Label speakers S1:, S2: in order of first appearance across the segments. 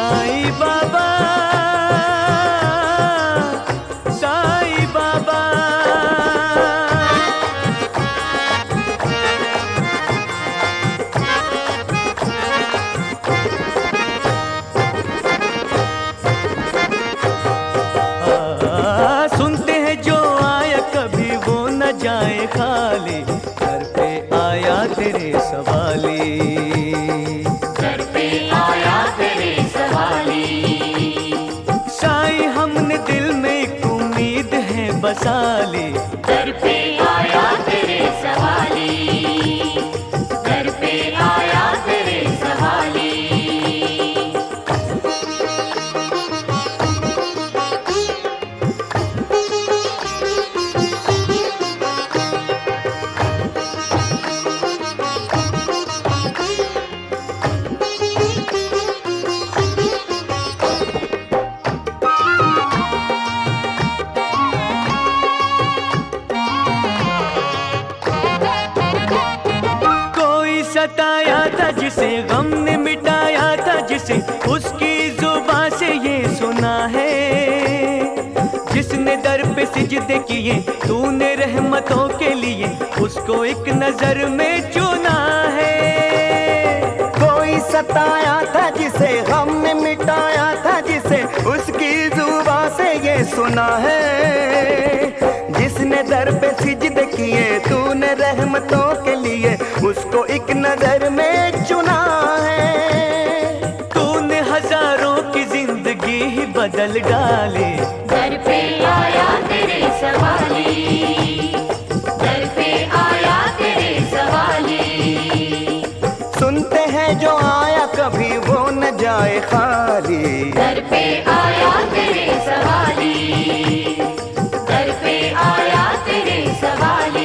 S1: साईं बाबा, साईं बाबा। सुनते हैं जो आया कभी वो न जाए खाली, घर पे आया तेरे सवाली,
S2: घर पे आया तेरे सवाली।
S1: साईं हमने दिल में एक उम्मीद है बसाली,
S2: घर पे आया तेरे सवाली, घर पे आया तेरे सवाली।
S1: सताया था जिसे गम ने मिटाया था जिसे, उसकी जुबान से ये सुना है। जिसने दर पे सिजदे किए तूने रहमतों के लिए, उसको एक नजर में चुना है।
S3: कोई सताया था जिसे गम ने मिटाया था जिसे, उसकी जुबान से ये सुना है। जिसने दर पे सिजदे किए तूने रहमतों के लिए, उसको एक नजर में चुना है।
S1: तूने हजारों की जिंदगी ही बदल डाली,
S2: घर पे आया तेरे सवाली, घर पे आया तेरे सवाली।
S3: सुनते हैं जो आया कभी वो न जाए खाली,
S2: घर पे आया तेरे सवाली, घर पे आया तेरे सवाली।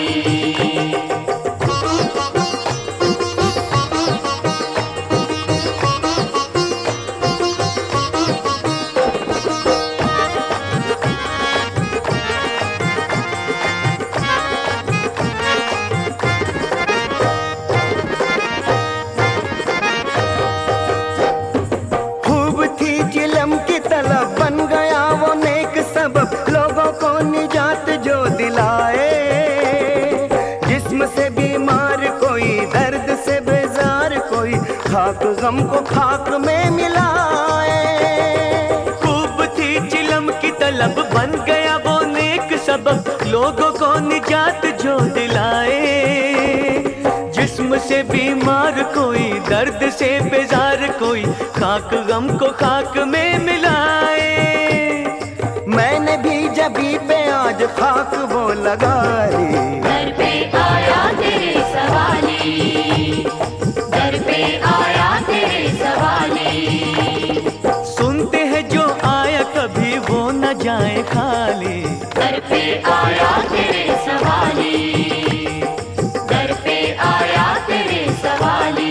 S3: बन गया वो नेक सबब, लोगों को निजात जो दिलाए। जिस्म से बीमार कोई, दर्द से बेजार कोई, खाक गम को खाक में मिलाए।
S1: खूब थी चिलम की तलब, बन गया वो नेक सबब, लोगों को निजात जो दिलाए। जिस्म से बीमार कोई, दर्द से बेजार कोई, खाक गम को खाक में मिलाए।
S3: मैंने भी जबी पे आज खाक वो लगा ली,
S2: घर पे आया तेरे सवाली, घर पे आया तेरे सवाली।
S1: सुनते हैं जो आया कभी वो न जाए खाली,
S2: घर पे आया तेरे सवाली, घर पे आया तेरे सवाली।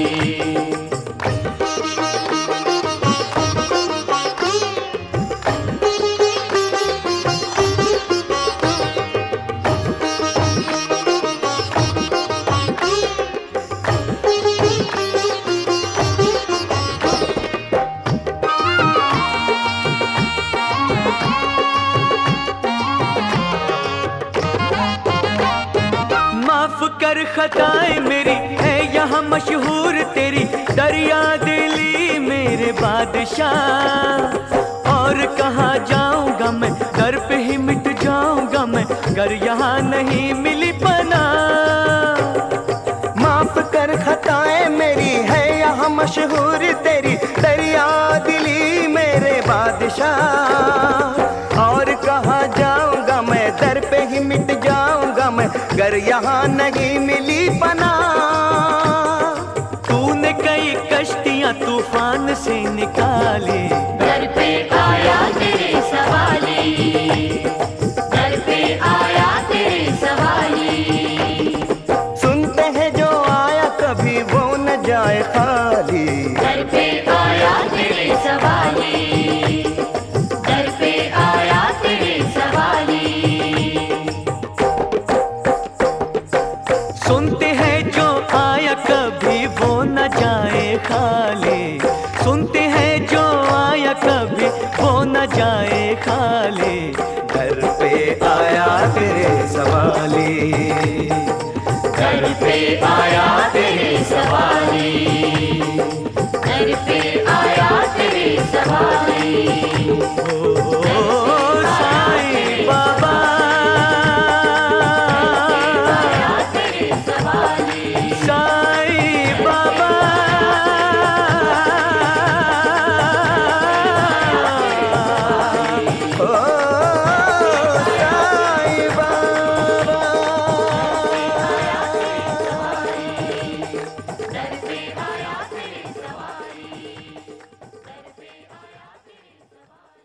S1: माफ कर खताएं मेरी है यहाँ मशहूर तेरी, दरिया दिली मेरे बादशाह। और कहाँ जाऊंगा मैं, दर पे ही मिट जाऊंगा मैं, घर यहाँ नहीं मिली पनाह।
S3: माफ कर खताएं मेरी है यहाँ मशहूर तेरी, दरिया दिली मेरे बादशाह। और कहाँ जाऊंगा मैं, दर पे ही मिट जाऊंगा मैं, घर यहाँ नहीं मिली पनाह।
S1: तूने कई कश्तियां तूफान से निकाली,
S2: घर पे आया तेरे सवाली, घर पे आया तेरे सवाली।
S3: सुनते हैं जो आया कभी वो न जाए खाली,
S2: घर पे आया तेरे सवाली, घर पे आया तेरे सवाली।
S1: सुनते हैं जो आया कभी वो न जाए खाली, सुनते हैं जो जाए खाली,
S3: घर पे आया तेरे सवाली,
S2: घर पे आया तेरे सवाली, घर पे आया तेरे सवाली,
S1: ओ,